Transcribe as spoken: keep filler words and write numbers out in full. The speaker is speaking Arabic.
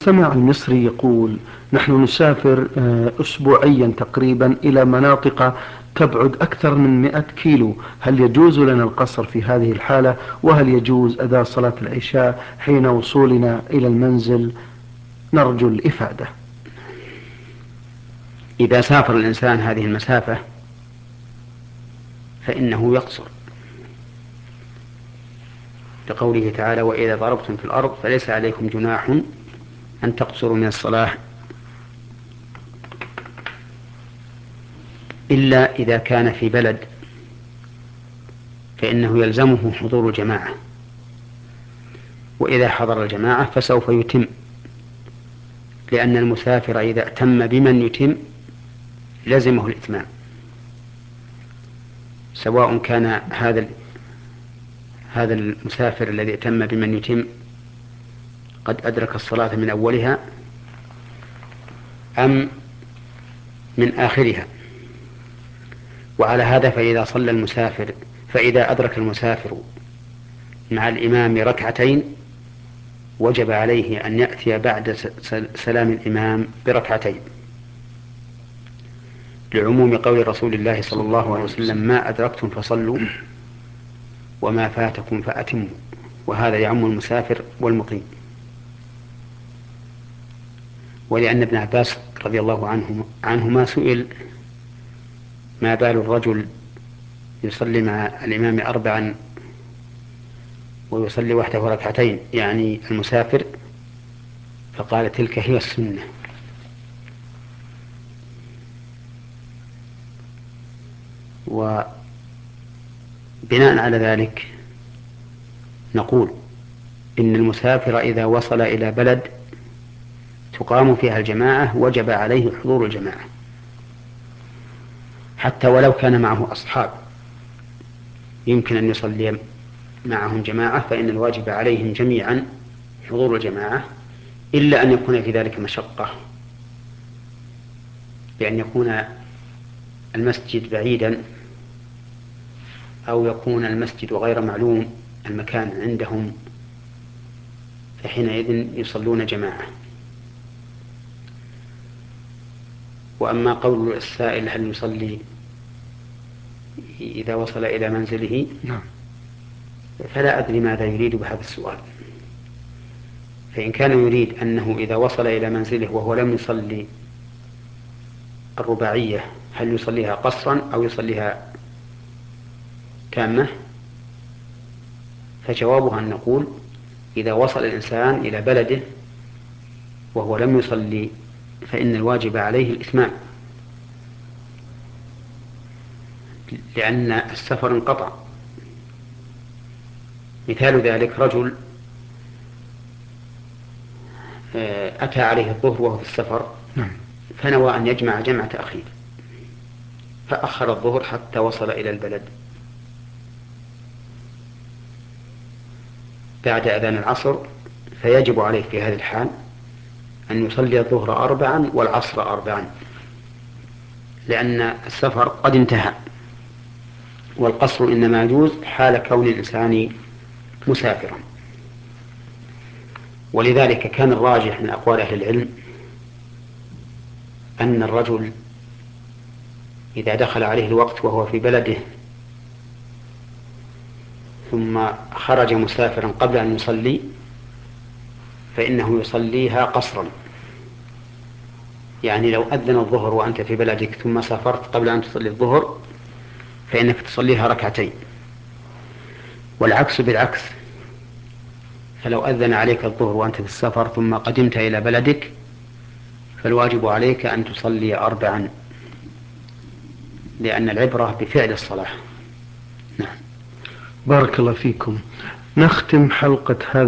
سمع المصري يقول: نحن نسافر أسبوعيا تقريبا إلى مناطق تبعد أكثر من مئة كيلو، هل يجوز لنا القصر في هذه الحالة؟ وهل يجوز أداء صلاة العشاء حين وصولنا إلى المنزل؟ نرجو الإفادة. إذا سافر الإنسان هذه المسافة فإنه يقصر، لقوله تعالى: وإذا ضربتم في الأرض فليس عليكم جناح أن تقصروا من الصلاة إلا إذا كان في بلد فإنه يلزمه حضور الجماعة، وإذا حضر الجماعة فسوف يتم، لأن المسافر إذا اتم بمن يتم لزمه الإتمام، سواء كان هذا هذا المسافر الذي اتم بمن يتم قد أدرك الصلاة من أولها أم من آخرها. وعلى هذا فإذا صلى المسافر فإذا أدرك المسافر مع الإمام ركعتين وجب عليه أن يأتي بعد سلام الإمام بركعتين، لعموم قول رسول الله صلى الله عليه وسلم: ما أدركتم فصلوا وما فاتكم فأتموا. وهذا يعم المسافر والمقيم. ولأن ابن عباس رضي الله عنه عنهما سئل: ما بال الرجل يصلي مع الإمام أربعا ويصلي وحده ركعتين، يعني المسافر؟ فقال: تلك هي السنة. وبناء على ذلك نقول إن المسافر إذا وصل إلى بلد تقام فيها الجماعة وجب عليه حضور الجماعة، حتى ولو كان معه أصحاب يمكن أن يصلي معهم جماعة، فإن الواجب عليهم جميعا حضور الجماعة، إلا أن يكون في ذلك مشقة، بأن يكون المسجد بعيدا أو يكون المسجد غير معلوم المكان عندهم، فحينئذ يصلون جماعة. وأما قول السائل: هل يصلي إذا وصل إلى منزله؟ نعم. فلا أدري ماذا يريد بهذا السؤال. فإن كان يريد أنه إذا وصل إلى منزله وهو لم يصلي الرباعية هل يصليها قصرا أو يصليها تامة، فجوابها أن نقول: إذا وصل الإنسان إلى بلده وهو لم يصلي فإن الواجب عليه الإتمام، لأن السفر انقطع. مثال ذلك: رجل أتى عليه الظهر وهو في السفر فنوى أن يجمع جمع تأخير، فأخر الظهر حتى وصل إلى البلد بعد أذان العصر، فيجب عليه في هذه الحال أن يصلي الظهر أربعا والعصر أربعا، لأن السفر قد انتهى، والقصر إنما يجوز حال كون الإنسان مسافرا. ولذلك كان الراجح من أقوال أهل العلم أن الرجل إذا دخل عليه الوقت وهو في بلده ثم خرج مسافرا قبل أن يصلي فإنه يصليها قصرا، يعني لو أذن الظهر وأنت في بلدك ثم سافرت قبل أن تصلي الظهر فإنك تصليها ركعتين، والعكس بالعكس، فلو أذن عليك الظهر وأنت في السفر ثم قدمت إلى بلدك فالواجب عليك أن تصلي أربعا، لأن العبرة بفعل الصلاة. نعم. بارك الله فيكم. نختم حلقة هذا